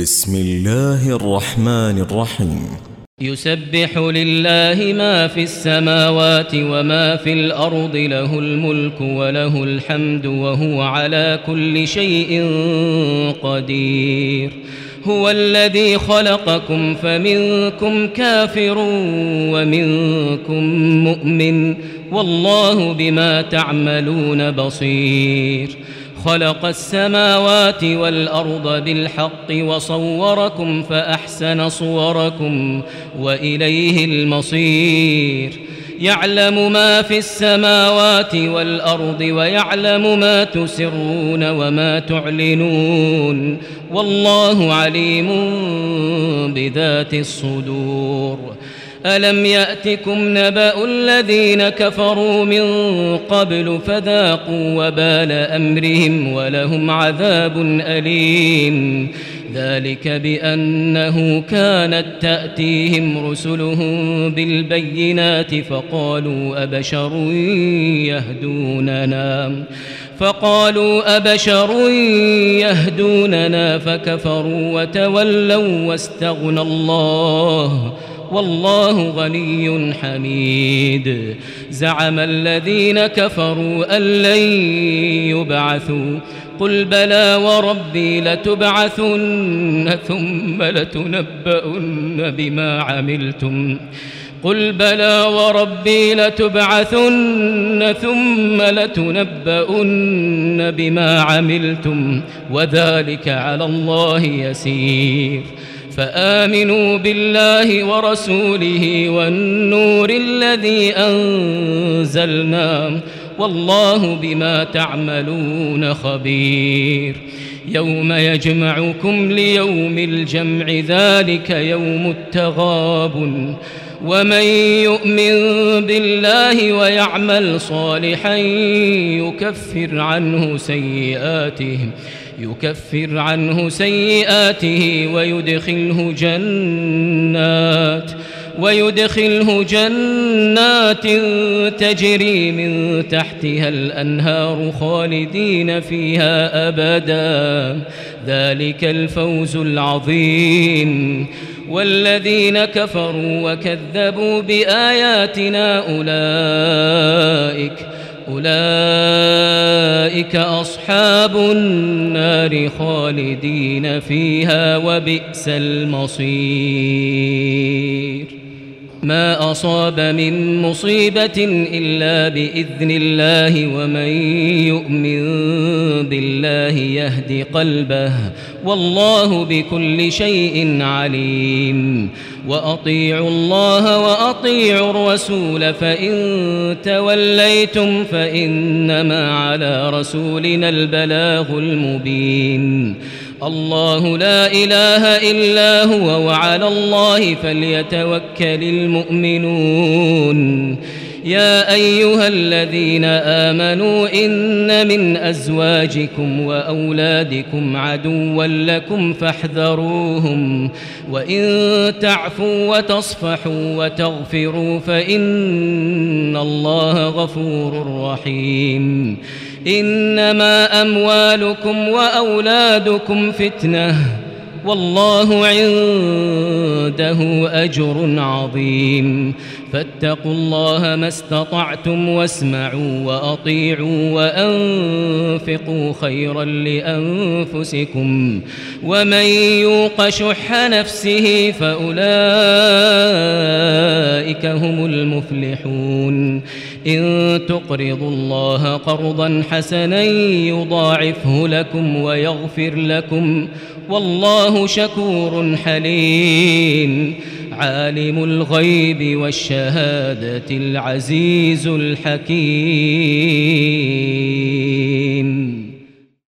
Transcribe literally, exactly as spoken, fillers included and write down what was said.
بسم الله الرحمن الرحيم. يسبح لله ما في السماوات وما في الأرض، له الملك وله الحمد وهو على كل شيء قدير. هو الذي خلقكم فمنكم كافر ومنكم مؤمن، والله بما تعملون بصير. خلق السماوات والأرض بالحق وصوركم فأحسن صوركم وإليه المصير. يعلم ما في السماوات والأرض ويعلم ما تسرون وما تعلنون، والله عليم بذات الصدور. ألم يأتكم نبأ الذين كفروا من قبل فذاقوا وبال أمرهم ولهم عذاب أليم. ذلك بأنه كانت تأتيهم رسلهم بالبينات فقالوا أبشر يهدوننا فقالوا أبشر يهدوننا فكفروا وتولوا واستغنى الله، والله غني حميد. زعم الذين كفروا أن لن يبعثوا، قل بلى وربي لتبعثن ثم لتنبؤن بما عملتم قل بلى وربي لتبعثن ثم لتنبؤن بما عملتم وذلك على الله يسير. فآمنوا بالله ورسوله والنور الذي أنزلنا، والله بما تعملون خبير. يوم يجمعكم ليوم الجمع، ذلك يوم التغابن. ومن يؤمن بالله ويعمل صالحا يكفر عنه سيئاته يكفر عنه سيئاته ويدخله جنات ويدخله جنات تجري من تحتها الأنهار خالدين فيها أبدا، ذلك الفوز العظيم. والذين كفروا وكذبوا بآياتنا أولئك أولئك أصحاب النار خالدين فيها وبئس المصير. ما أصاب من مصيبة إلا بإذن الله، ومن يؤمن بالله يهد قلبه، والله بكل شيء عليم. وأطيعوا الله وأطيعوا الرسول، فإن توليتم فإنما على رسولنا البلاغ المبين. الله لا إله إلا هو، وعلى الله فليتوكل المؤمنون. يا أيها الذين آمنوا إن من أزواجكم وأولادكم عدوا لكم فاحذروهم، وإن تعفوا وتصفحوا وتغفروا فإن الله غفور رحيم. إنما أموالكم وأولادكم فتنة، والله عنده أجر عظيم. فاتقوا الله ما استطعتم واسمعوا وأطيعوا وأنفقوا خيرا لأنفسكم، ومن يوق شح نفسه فأولئك هم المفلحون. إن تقرضوا الله قرضا حسنا يضاعفه لكم ويغفر لكم، والله شكور حليم. عالم الغيب والشهادة العزيز الحكيم.